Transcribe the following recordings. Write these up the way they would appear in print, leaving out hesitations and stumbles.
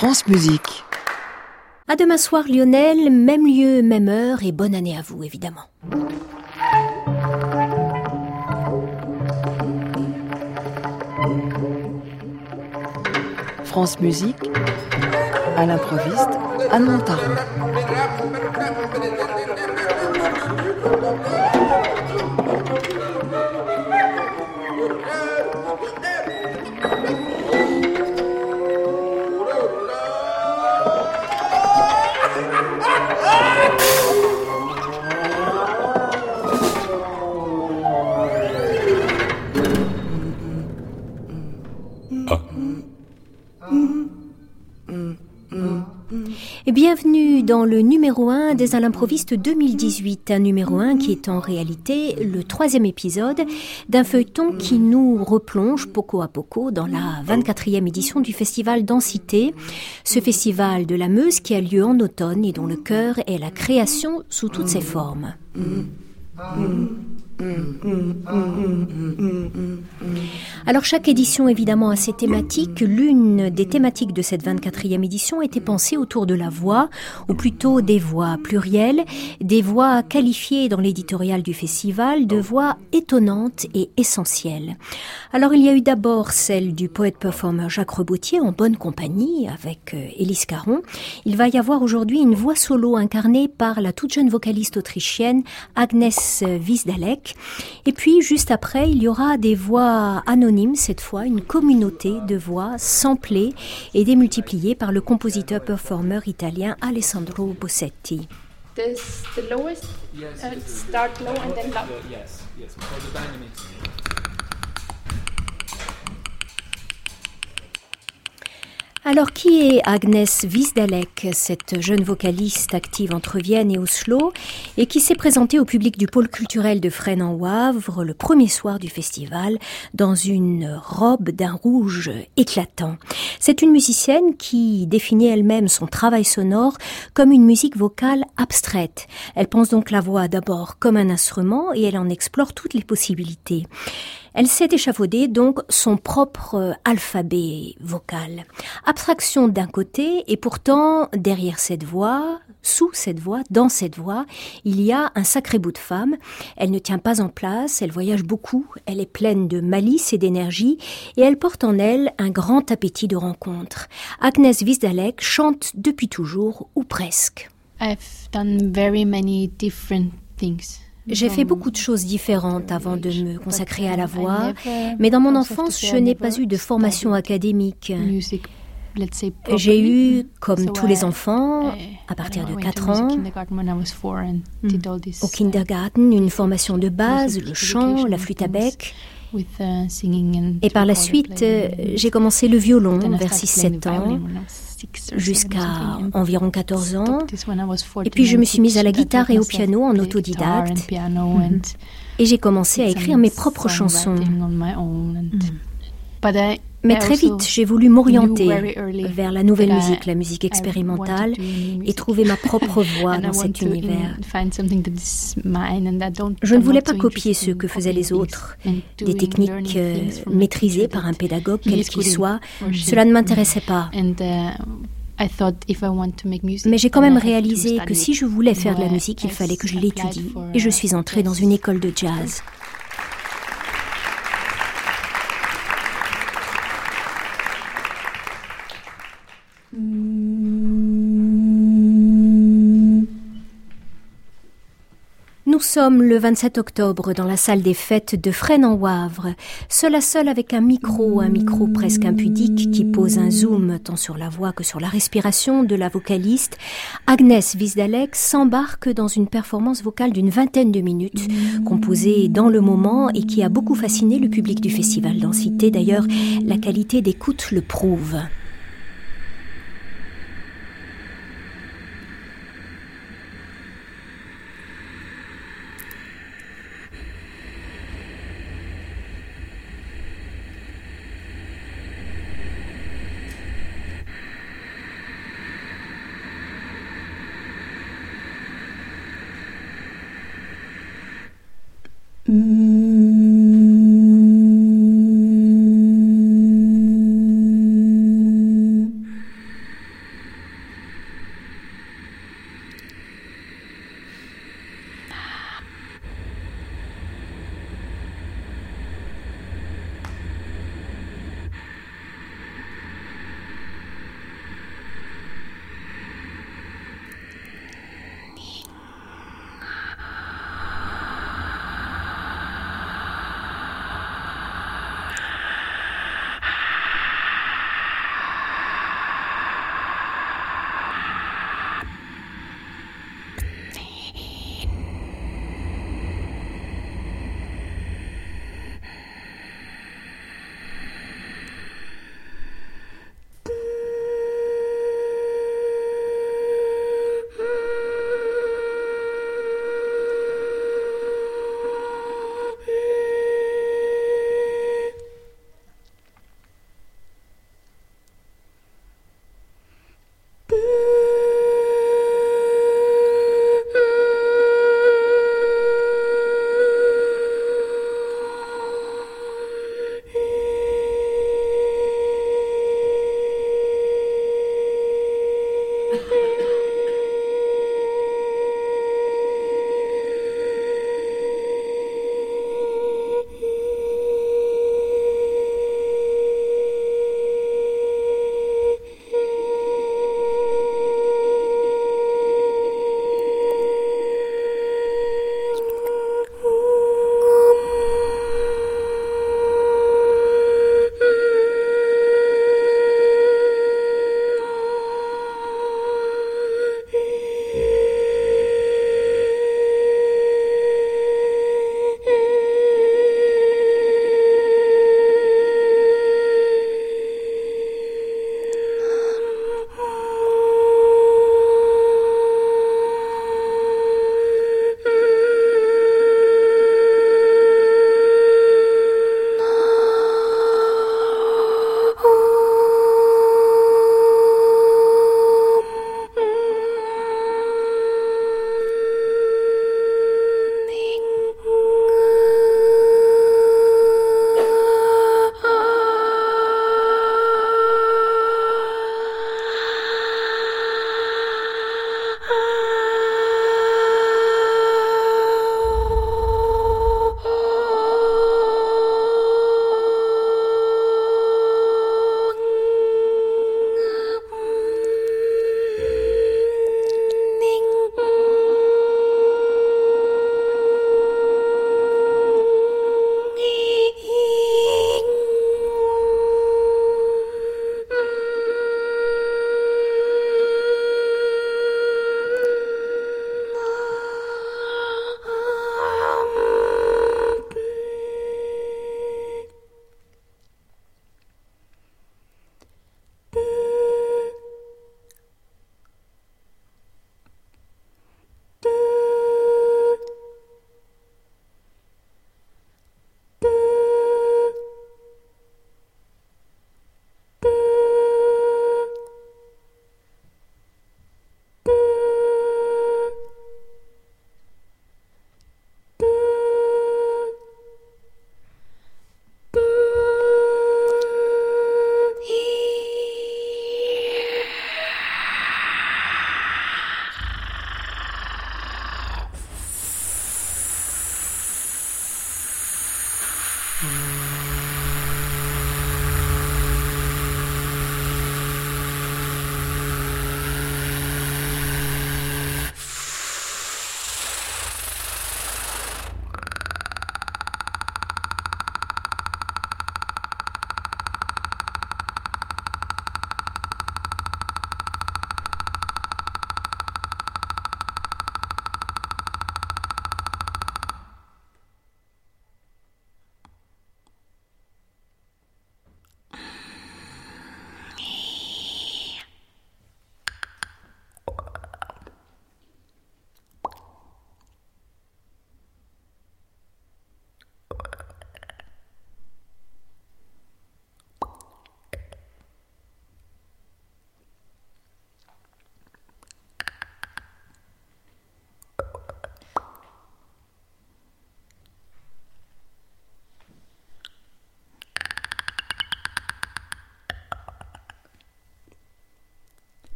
France Musique. À demain soir Lionel, même lieu, même heure et bonne année à vous évidemment. France Musique, à l'improviste, Anne Montaron. Et bienvenue dans le numéro 1 des À l'improviste 2018, un numéro 1 qui est en réalité le 3e épisode d'un feuilleton qui nous replonge poco à poco dans la 24e édition du festival Densité, ce festival de la Meuse qui a lieu en automne et dont le cœur est la création sous toutes ses formes. Alors chaque édition évidemment a ses thématiques. L'une des thématiques de cette 24e édition était pensée autour de la voix, ou plutôt des voix plurielles, des voix qualifiées dans l'éditorial du festival de voix étonnantes et essentielles. Alors il y a eu d'abord celle du poète-performer Jacques Rebotier en bonne compagnie avec Élise Caron. Il va y avoir aujourd'hui une voix solo incarnée par la toute jeune vocaliste autrichienne Agnes Wiesdalek. Et puis, juste après, il y aura des voix anonymes, cette fois, une communauté de voix samplées et démultipliées par le compositeur-performeur italien Alessandro Bossetti. This the lowest? Yes. Start low and then loud. Yes. For the dynamics. Alors, qui est Agnes Wiesdalek, cette jeune vocaliste active entre Vienne et Oslo, et qui s'est présentée au public du pôle culturel de Fresnes en Wavre le premier soir du festival dans une robe d'un rouge éclatant. C'est une musicienne qui définit elle-même son travail sonore comme une musique vocale abstraite. Elle pense donc la voix d'abord comme un instrument et elle en explore toutes les possibilités. Elle s'est échafaudée donc son propre alphabet vocal. Abstraction d'un côté, et pourtant, derrière cette voix, sous cette voix, dans cette voix, il y a un sacré bout de femme. Elle ne tient pas en place, elle voyage beaucoup, elle est pleine de malice et d'énergie, et elle porte en elle un grand appétit de rencontre. Agnes Wiesdalek chante depuis toujours, ou presque. I've done very many different things. J'ai fait beaucoup de choses différentes avant de me consacrer à la voix, mais dans mon enfance, je n'ai pas eu de formation académique. J'ai eu, comme tous les enfants, à partir de 4 ans, au kindergarten, une formation de base, le chant, la flûte à bec. Et par la suite, j'ai commencé le violon vers 6-7 ans, jusqu'à environ 14 ans. Et puis je me suis mise à la guitare et au piano en autodidacte. Et j'ai commencé à écrire mes propres chansons. Mais très vite, j'ai voulu m'orienter vers la nouvelle musique, la musique expérimentale, et trouver ma propre voix dans cet univers. Je ne voulais pas copier ce que faisaient les autres, des techniques maîtrisées par un pédagogue, quel qu'il soit. Cela ne m'intéressait pas. Mais j'ai quand même réalisé que si je voulais faire de la musique, il fallait que je l'étudie, et je suis entrée dans une école de jazz. Nous sommes le 27 octobre dans la salle des fêtes de Fresnes en Wavre, seul à seul avec un micro presque impudique qui pose un zoom tant sur la voix que sur la respiration de la vocaliste. Agnes Wiesdalek s'embarque dans une performance vocale d'une 20aine de minutes, composée dans le moment et qui a beaucoup fasciné le public du festival Densité. D'ailleurs, la qualité d'écoute le prouve.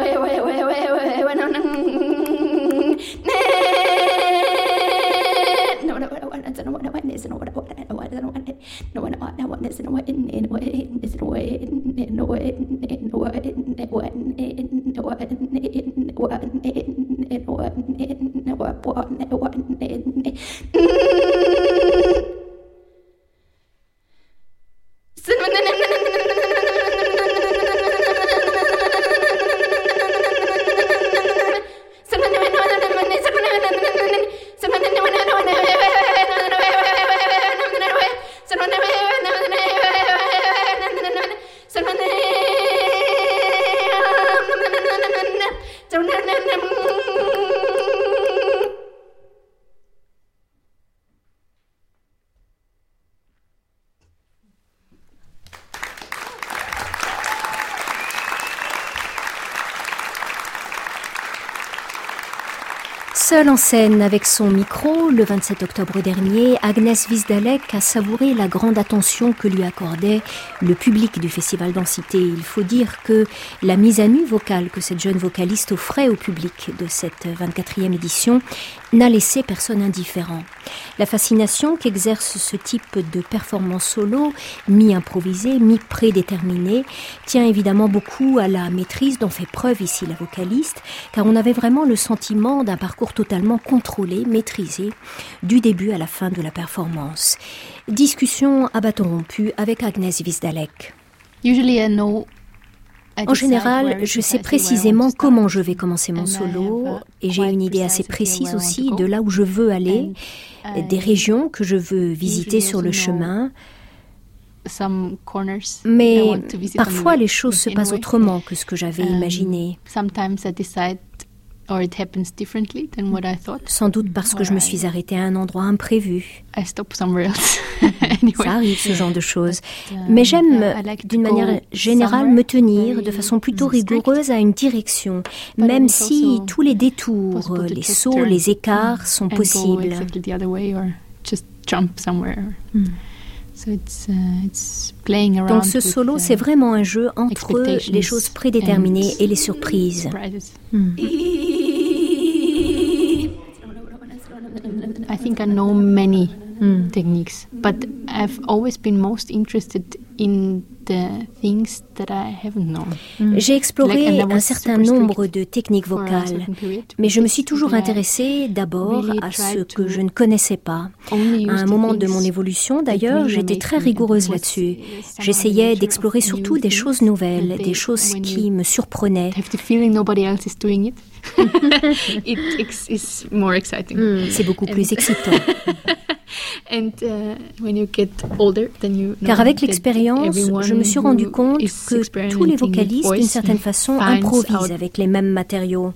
Seule en scène avec son micro, le 27 octobre dernier, Agnès Vizdalek a savouré la grande attention que lui accordait le public du Festival Densité. Il faut dire que la mise à nu vocale que cette jeune vocaliste offrait au public de cette 24e édition n'a laissé personne indifférent. La fascination qu'exerce ce type de performance solo, mi-improvisée, mi-prédéterminée, tient évidemment beaucoup à la maîtrise dont fait preuve ici la vocaliste, car on avait vraiment le sentiment d'un parcours totalement contrôlé, maîtrisé, du début à la fin de la performance. Discussion à bâton rompu avec Agnès Vizdalek. En général, je sais précisément comment je vais commencer mon solo et j'ai une idée assez précise aussi de là où je veux aller, des régions que je veux visiter sur le chemin. Mais parfois, les choses se passent autrement que ce que j'avais imaginé. Sans doute parce que je me suis arrêtée à un endroit imprévu. Ça arrive, ce genre de choses. Mais j'aime, d'une manière générale, me tenir de façon plutôt rigoureuse à une direction, même si tous les détours, les sauts, les écarts sont possibles. Donc ce solo, c'est vraiment un jeu entre les choses prédéterminées et les surprises. I think I know many techniques, but I've always been most interested in the things that I haven't known. J'ai exploré un certain nombre de techniques vocales, mais je me suis toujours intéressée d'abord à ce que je ne connaissais pas. À un moment de mon évolution, d'ailleurs, j'étais très rigoureuse là-dessus. J'essayais d'explorer surtout des choses nouvelles, des choses qui me surprenaient. It's more exciting. C'est beaucoup plus excitant. Car avec l'expérience, je me suis rendu compte que tous les vocalistes, d'une certaine façon, improvisent avec les mêmes matériaux.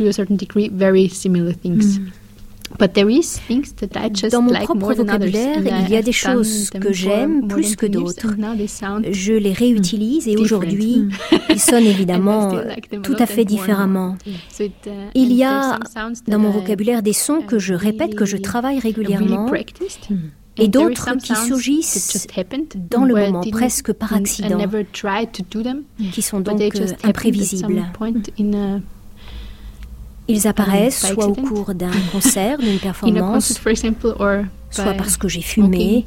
Dans mon propre vocabulaire, il y a des choses que j'aime plus que d'autres. Je les réutilise et aujourd'hui, ils sonnent évidemment tout à fait différemment. Il y a dans mon vocabulaire des sons que je répète, que je travaille régulièrement, et d'autres qui surgissent dans le moment, presque par accident, qui sont donc imprévisibles. Ils apparaissent soit au cours d'un concert, d'une performance, soit parce que j'ai fumé.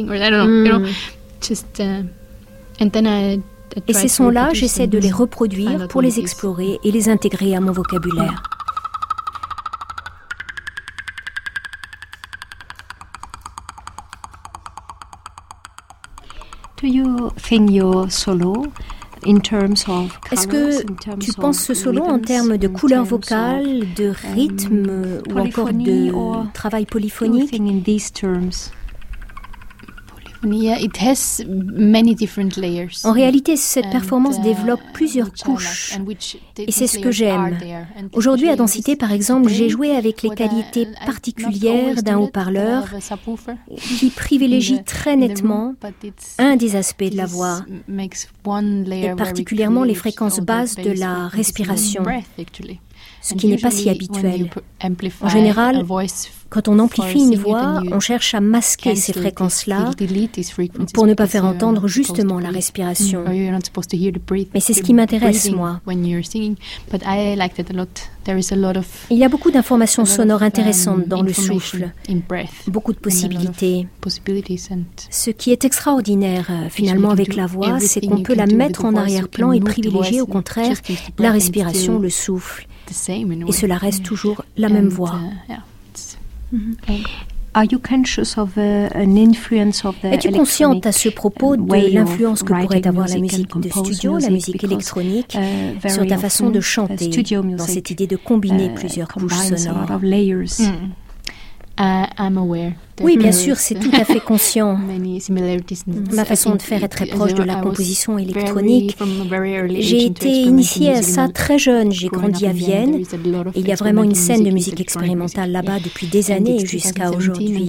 Et ces sons-là, j'essaie de les reproduire pour les explorer et les intégrer à mon vocabulaire. Do you think your solo? Est-ce que tu penses ce solo en termes de couleur vocale, de rythme ou encore de travail polyphonique? En réalité, cette performance développe plusieurs couches et c'est ce que j'aime. Aujourd'hui, à Densité, par exemple, j'ai joué avec les qualités particulières d'un haut-parleur qui privilégie très nettement un des aspects de la voix, et particulièrement les fréquences basses de la respiration. ce qui n'est pas si habituel. En général, quand on amplifie une voix, on cherche à masquer ces fréquences-là pour ne pas faire entendre justement la respiration. Mais c'est ce qui m'intéresse, moi. Il y a beaucoup d'informations sonores intéressantes dans le souffle, beaucoup de possibilités. Ce qui est extraordinaire, finalement, avec la voix, c'est qu'on peut la mettre en arrière-plan et privilégier, au contraire, la respiration, le souffle. Et cela reste toujours la même voix. Es-tu consciente à ce propos de l'influence que pourrait avoir la musique de studio, la musique électronique, sur ta façon de chanter, dans cette idée de combiner plusieurs couches sonores? Oui, bien sûr, c'est tout à fait conscient. Ma façon de faire est très proche de la composition électronique. J'ai été initiée à ça très jeune. J'ai grandi à Vienne. Et il y a vraiment une scène de musique expérimentale là-bas depuis des années jusqu'à aujourd'hui.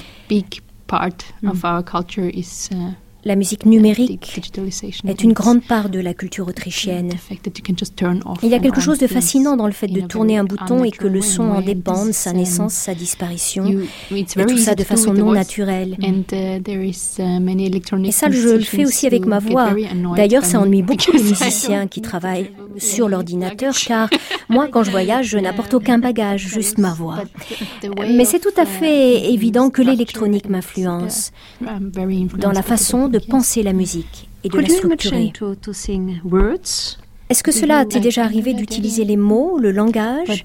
La musique numérique est une grande part de la culture autrichienne. Il y a quelque chose de fascinant dans le fait de tourner un bouton et que le son en dépende, sa naissance, sa disparition, et tout ça de façon non naturelle. Et ça, je le fais aussi avec ma voix. D'ailleurs, ça ennuie beaucoup les musiciens qui travaillent sur l'ordinateur, car moi, quand je voyage, je n'apporte aucun bagage, juste ma voix. Mais c'est tout à fait évident que l'électronique m'influence dans la façon de penser la musique et de la structurer. Est-ce que cela t'est déjà arrivé d'utiliser les mots, le langage?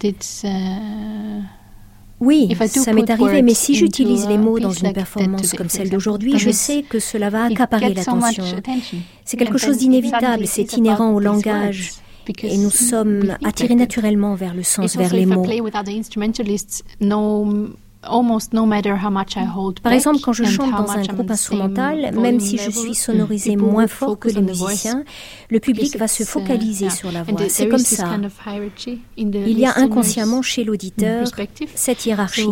Oui, ça m'est arrivé, mais si j'utilise les mots dans une performance comme celle d'aujourd'hui, je sais que cela va accaparer l'attention. C'est quelque chose d'inévitable, c'est inhérent au langage. Et nous sommes attirés naturellement vers le sens, vers les mots. Par exemple, quand je chante dans un groupe instrumental, même si je suis sonorisée moins fort que les musiciens, le public va se focaliser sur la voix. C'est comme ça. Il y a inconsciemment chez l'auditeur cette hiérarchie.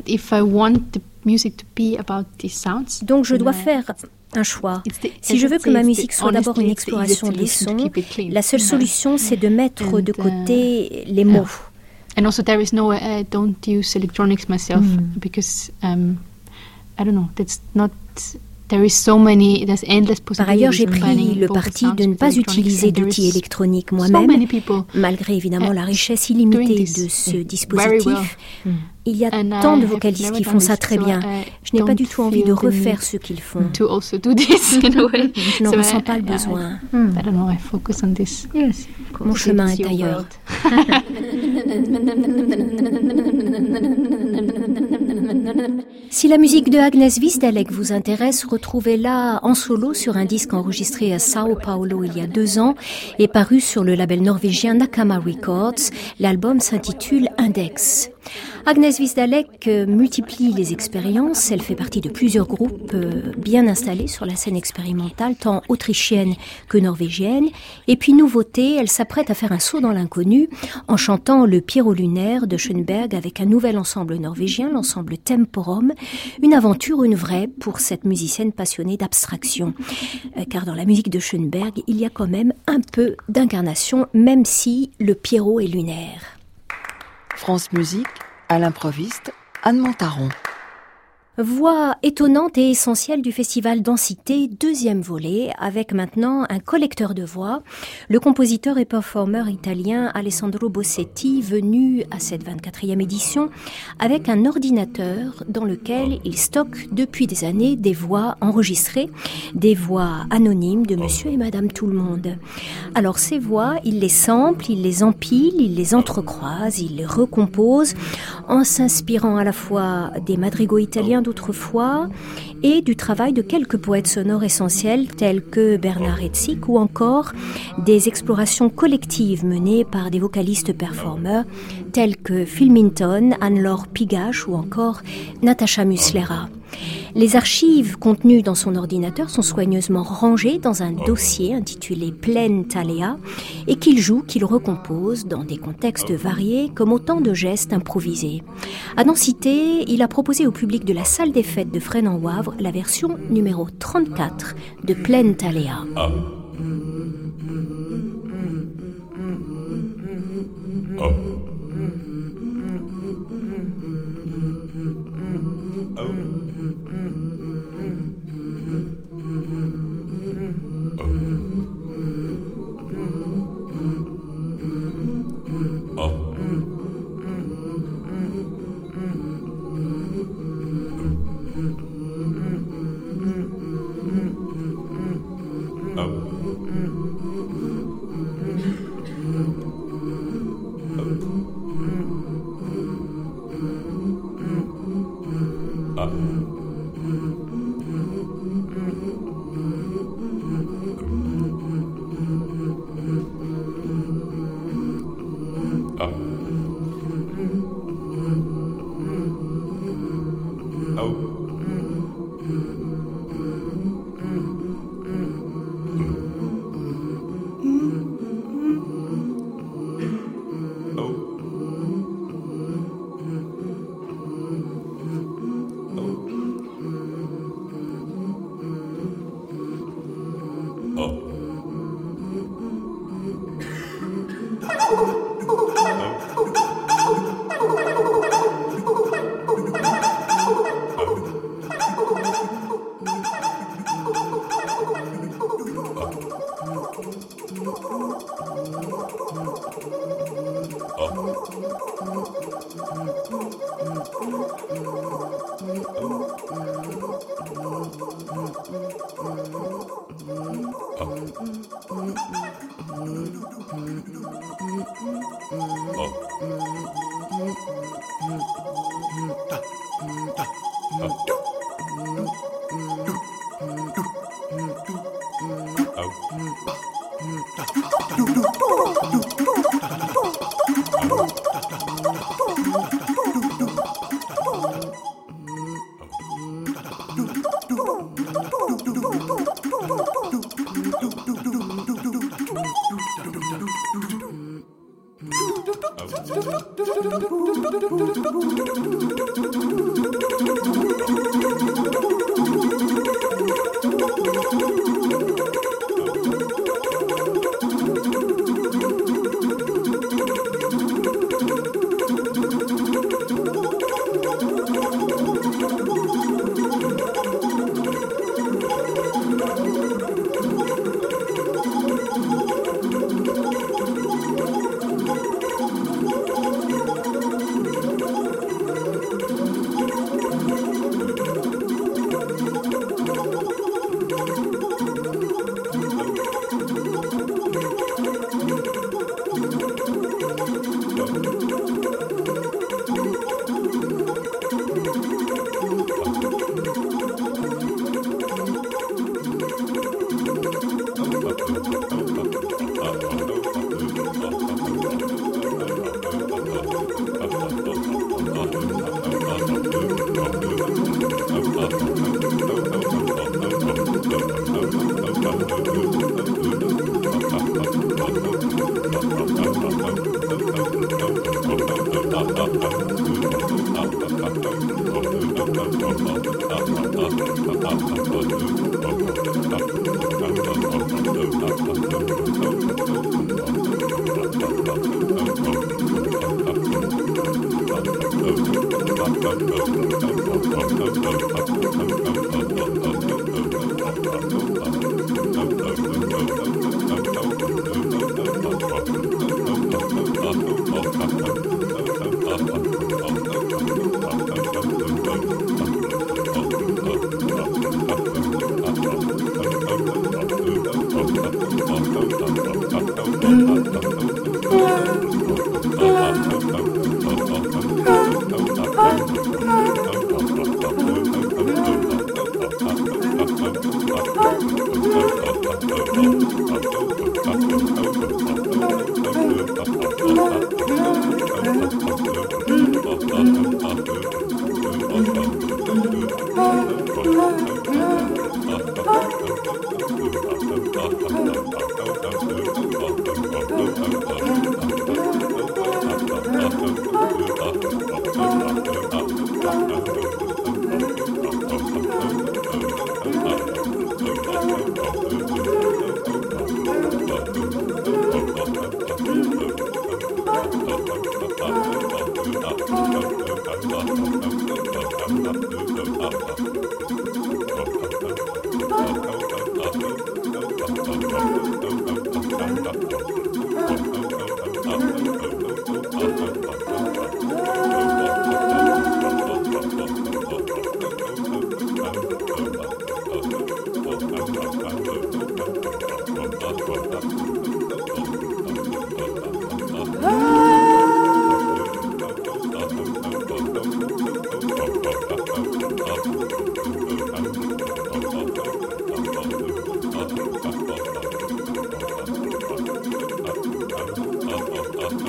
Donc je dois faire un choix. Si je veux que ma musique soit d'abord une exploration des sons, la seule solution, c'est de mettre de côté les mots. And also there is no I don't use electronics myself because I don't know, that's not there is so many, there's endless possibilities. Par ailleurs, j'ai pris le parti de ne pas utiliser d'outils électroniques moi-même, malgré évidemment la richesse illimitée de ce dispositif. Il y a tant de vocalistes qui font ça très bien. Je n'ai pas du tout envie de refaire ce qu'ils font. Je n'en ressens pas le besoin. Mon chemin est ailleurs. Si la musique de Agnes Wiesdalek vous intéresse, retrouvez-la en solo sur un disque enregistré à Sao Paulo il y a 2 ans et paru sur le label norvégien Nakama Records. L'album s'intitule Index. Agnes Wiesdalek multiplie les expériences. Elle fait partie de plusieurs groupes bien installés sur la scène expérimentale, tant autrichienne que norvégienne. Et puis nouveauté, elle s'apprête à faire un saut dans l'inconnu en chantant le Pierrot lunaire de Schönberg avec un nouvel ensemble norvégien, l'ensemble Temporum. Une aventure, une vraie, pour cette musicienne passionnée d'abstraction. Car dans la musique de Schönberg, il y a quand même un peu d'incarnation, même si le Pierrot est lunaire. France Musique, à l'improviste, Anne Montaron. Voix étonnante et essentielle du festival Densité, 2e volet, avec maintenant un collecteur de voix, le compositeur et performeur italien Alessandro Bossetti, venu à cette 24e édition avec un ordinateur dans lequel il stocke depuis des années des voix enregistrées, des voix anonymes de monsieur et madame tout le monde. Alors ces voix, il les sample, il les empile, il les entrecroise, il les recompose en s'inspirant à la fois des madrigaux italiens d'autrefois et du travail de quelques poètes sonores essentiels tels que Bernard Haitzik ou encore des explorations collectives menées par des vocalistes performeurs tels que Phil Minton, Anne-Laure Pigache ou encore Natasha Muslera. Les archives contenues dans son ordinateur sont soigneusement rangées dans un dossier intitulé Pleine Thalea et qu'il joue, qu'il recompose dans des contextes variés comme autant de gestes improvisés. À Densité, il a proposé au public de la salle des fêtes de Fresnes-en-Wavre la version numéro 34 de Pleine Thalea. Oh.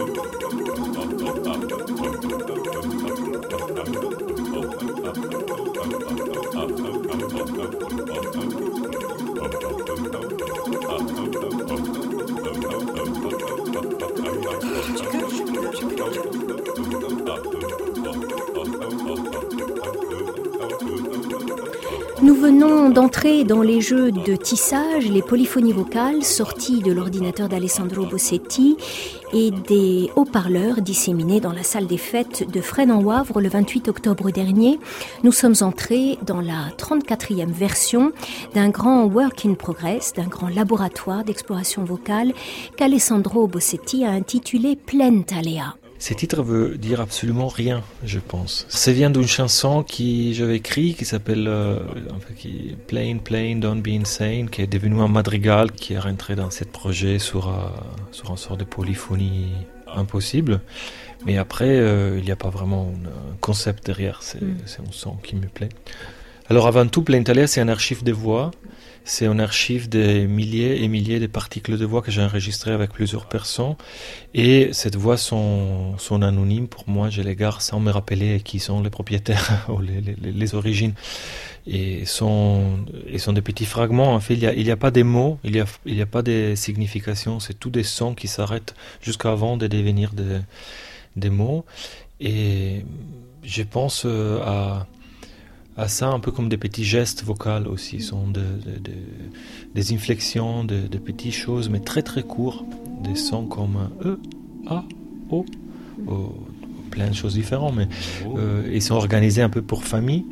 Nous venons d'entrer dans les jeux de tissage, les polyphonies vocales sorties de l'ordinateur d'Alessandro Bossetti et des haut-parleurs disséminés dans la salle des fêtes de Fresnes-en-Wavre le 28 octobre dernier. Nous sommes entrés dans la 34e version d'un grand work in progress, d'un grand laboratoire d'exploration vocale qu'Alessandro Bossetti a intitulé Plentalea. Ce titre veut dire absolument rien, je pense. Ça vient d'une chanson que j'avais écrite qui s'appelle Plain, Plain, Don't Be Insane, qui est devenu un madrigal qui est rentré dans ce projet sur une sorte de polyphonie impossible. Mais après, il n'y a pas vraiment un concept derrière, c'est un son qui me plaît. Alors avant tout, Plentalea, c'est un archive de voix. C'est un archive des milliers et milliers de particules de voix que j'ai enregistrées avec plusieurs personnes. Et ces voix sont anonymes pour moi, je les garde sans me rappeler qui sont les propriétaires ou les origines. Et sont des petits fragments. En fait, il n'y a pas des mots, il y a pas de significations. C'est tous des sons qui s'arrêtent jusqu'avant de devenir des mots. Et je pense à ça un peu comme des petits gestes vocaux aussi, sont des inflexions, de petites choses, mais très très courts, des sons comme E, A, O, plein de choses différentes, mais ils sont organisés un peu par famille,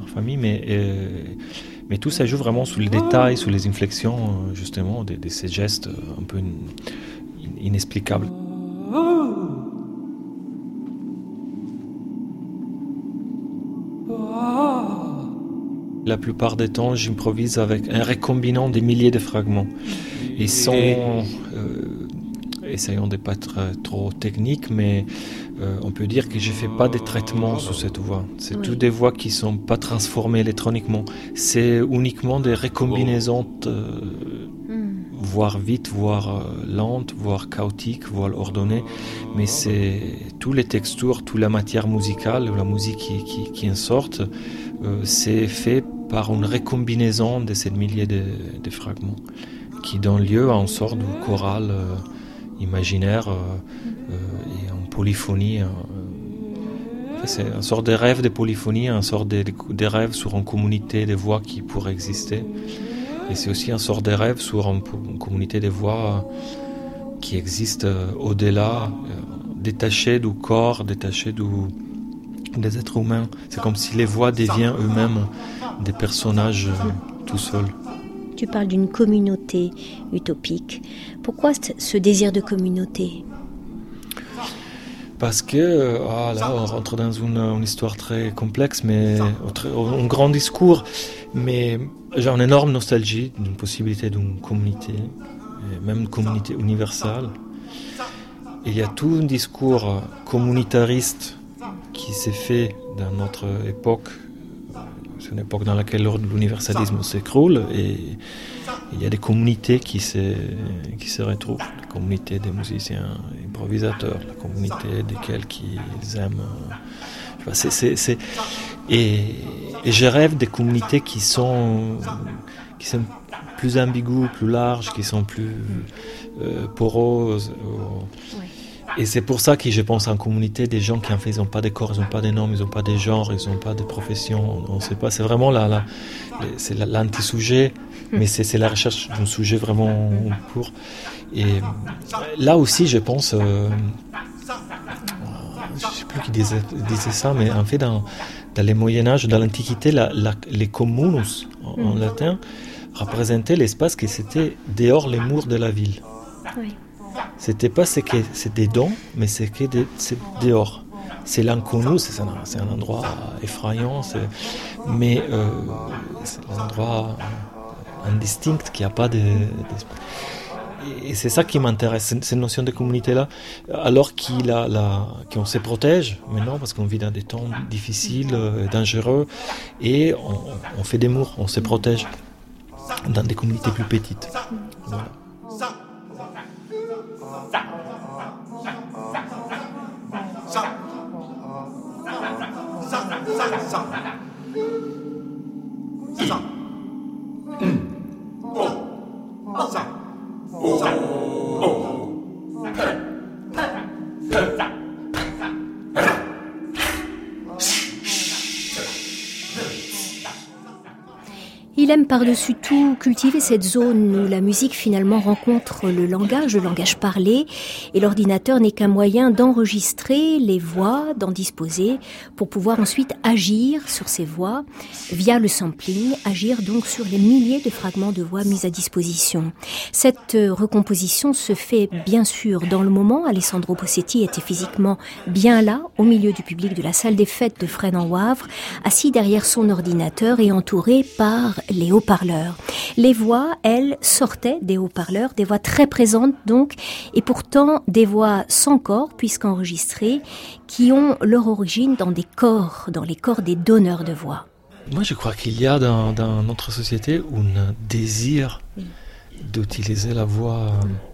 mais tout ça joue vraiment sur les détails, sur les inflexions, justement, de ces gestes un peu inexplicables. La plupart des temps, j'improvise avec un recombinant des milliers de fragments. Ils sont, essayons de ne pas être trop techniques, mais on peut dire que je ne fais pas de traitement sur cette voix. C'est toutes des voix qui ne sont pas transformées électroniquement. C'est uniquement des recombinaisons, voire vite, voire lentes, voire chaotiques, voire ordonnées. Mais c'est toutes les textures, toute la matière musicale, la musique qui en sortent, c'est fait par une recombinaison de ces milliers de fragments qui donnent lieu à une sorte de chorale imaginaire et en polyphonie. C'est une sorte de rêve de polyphonie, une sorte de rêve sur une communauté de voix qui pourrait exister. Et c'est aussi une sorte de rêve sur une communauté de voix qui existe au-delà, détachée du corps, détachée des êtres humains. C'est comme si les voix deviennent eux-mêmes des personnages tout seuls. Tu parles d'une communauté utopique. Pourquoi ce désir de communauté ? Parce que, là, on rentre dans une histoire très complexe, mais un grand discours, mais j'ai une énorme nostalgie d'une possibilité d'une communauté, et même une communauté universelle. Il y a tout un discours communautariste qui s'est fait dans notre époque. C'est une époque dans laquelle l'universalisme s'écroule et il y a des communautés qui se retrouvent, la communauté des musiciens improvisateurs, la communauté desquels qu'ils aiment. Et je rêve des communautés qui sont plus ambiguës, plus larges, qui sont plus poreuses. Et c'est pour ça que je pense en communauté des gens qui en fait ils n'ont pas de corps, ils n'ont pas de noms, ils n'ont pas de genre, ils n'ont pas de profession, on ne sait pas. C'est vraiment c'est l'anti-sujet, mais c'est la recherche d'un sujet vraiment pur. Et là aussi, je pense, je ne sais plus qui disait ça, mais en fait dans le Moyen-Âge, dans l'Antiquité, les communus en latin représentaient l'espace qui était dehors les murs de la ville. Oui. C'était pas ce que c'est des dons, mais c'est dehors. C'est l'inconnu, c'est un endroit effrayant, mais c'est un endroit indistinct qui n'a pas de. Et c'est ça qui m'intéresse, cette notion de communauté-là, alors qu'on se protège maintenant, parce qu'on vit dans des temps difficiles, dangereux, et on fait des murs, on se protège dans des communautés plus petites. Voilà. Il aime par-dessus tout cultiver cette zone où la musique finalement rencontre le langage parlé, et l'ordinateur n'est qu'un moyen d'enregistrer les voix, d'en disposer, pour pouvoir ensuite agir sur ces voix via le sampling, agir donc sur les milliers de fragments de voix mis à disposition. Cette recomposition se fait bien sûr dans le moment. Alessandro Bossetti était physiquement bien là, au milieu du public de la salle des fêtes de Fresnes-en-Wavre, assis derrière son ordinateur et entouré par les haut-parleurs. Les voix, elles, sortaient des haut-parleurs, des voix très présentes donc, et pourtant des voix sans corps, puisqu'enregistrées, qui ont leur origine dans des corps, dans les corps des donneurs de voix. Moi, je crois qu'il y a dans notre société un désir d'utiliser la voix.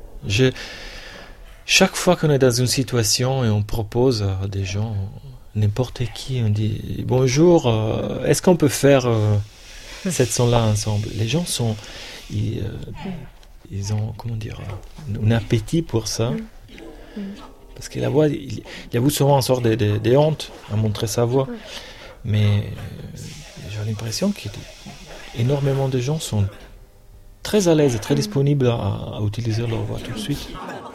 Chaque fois qu'on est dans une situation et on propose à des gens, n'importe qui, on dit « Bonjour, est-ce qu'on peut faire cette son-là ensemble ?» Les gens ils ont, comment dire, un appétit pour ça. Parce que la voix, il y a souvent une sorte de honte à montrer sa voix. Mais j'ai l'impression qu'énormément de gens sont très à l'aise et très disponibles à utiliser leur voix tout de suite.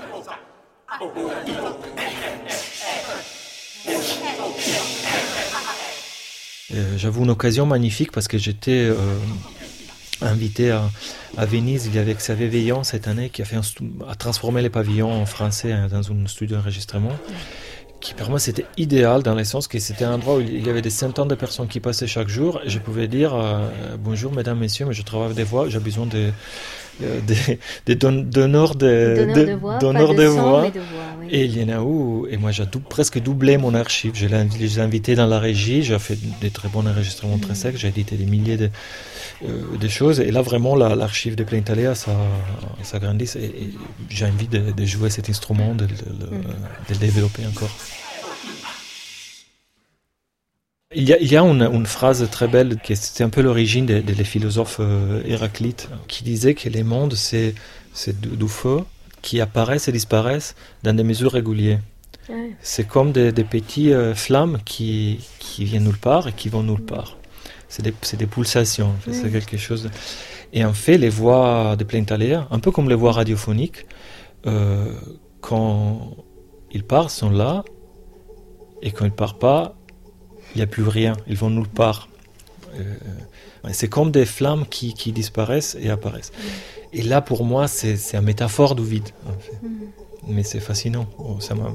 J'avoue une occasion magnifique parce que j'étais invité à Venise. Il y avait Xavier Veillant cette année qui a transformé les pavillons en français dans un studio d'enregistrement qui pour moi c'était idéal dans le sens que c'était un endroit où il y avait des centaines de personnes qui passaient chaque jour et je pouvais dire bonjour mesdames, messieurs, mais je travaille des voix, j'ai besoin des donneurs de voix. Oui. Et il y en a où, et moi j'ai presque doublé mon archive. Je les ai invités dans la régie, j'ai fait des très bons enregistrements très secs, j'ai édité des milliers de choses. Et là vraiment l'archive de Plain Thalia ça grandit et j'ai envie de jouer cet instrument, de le développer encore. Il y a une phrase très belle, qui c'était un peu l'origine des philosophes Héraclite, qui disait que les mondes, c'est du feu qui apparaissent et disparaissent dans des mesures régulières. Ouais. C'est comme des petits flammes qui viennent nulle part et qui vont nulle part. C'est des pulsations, en fait, c'est quelque chose. Et en fait, les voix de Plain Thalia, un peu comme les voix radiophoniques, quand ils partent, sont là, et quand ils partent pas, il n'y a plus rien, ils vont nulle part. C'est comme des flammes qui disparaissent et apparaissent. Et là, pour moi, c'est une métaphore du vide. En fait. Mais c'est fascinant. Ça m'a...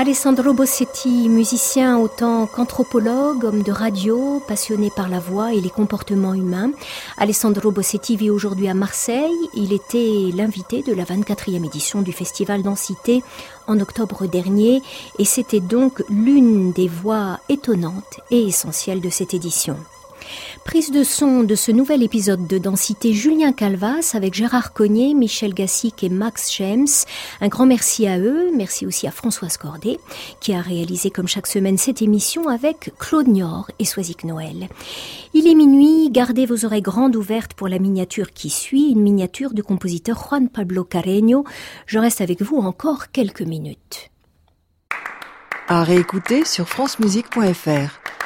Alessandro Bossetti, musicien autant qu'anthropologue, homme de radio, passionné par la voix et les comportements humains. Alessandro Bossetti vit aujourd'hui à Marseille. Il était l'invité de la 24e édition du Festival Densité en octobre dernier et c'était donc l'une des voix étonnantes et essentielles de cette édition. Prise de son de ce nouvel épisode de Densité, Julien Calvas avec Gérard Cognier, Michel Gassic et Max Schems. Un grand merci à eux, merci aussi à Françoise Cordet qui a réalisé comme chaque semaine cette émission avec Claude Niort et Soisic Noël. Il est minuit, gardez vos oreilles grandes ouvertes pour la miniature qui suit, une miniature du compositeur Juan Pablo Carreño. Je reste avec vous encore quelques minutes. À réécouter sur francemusique.fr.